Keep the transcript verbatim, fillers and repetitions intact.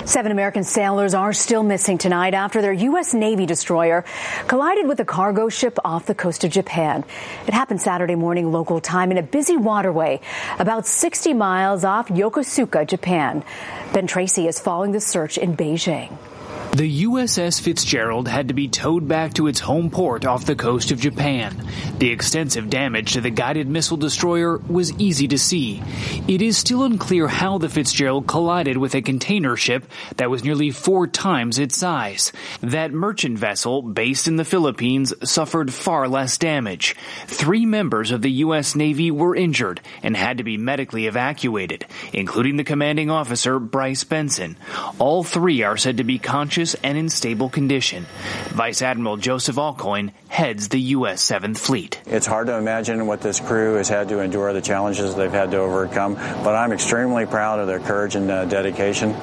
Seven American sailors are still missing tonight after their U S Navy destroyer collided with a cargo ship off the coast of Japan. It happened Saturday morning local time in a busy waterway about sixty miles off Yokosuka, Japan. Ben Tracy is following the search in Beijing. The U S S Fitzgerald had to be towed back to its home port off the coast of Japan. The extensive damage to the guided missile destroyer was easy to see. It is still unclear how the Fitzgerald collided with a container ship that was nearly four times its size. That merchant vessel, based in the Philippines, suffered far less damage. Three members of the U S Navy were injured and had to be medically evacuated, including the commanding officer, Bryce Benson. All three are said to be conscious and in stable condition. Vice Admiral Joseph Alcoin heads the U S seventh Fleet. It's hard to imagine what this crew has had to endure, the challenges they've had to overcome, but I'm extremely proud of their courage and uh, dedication.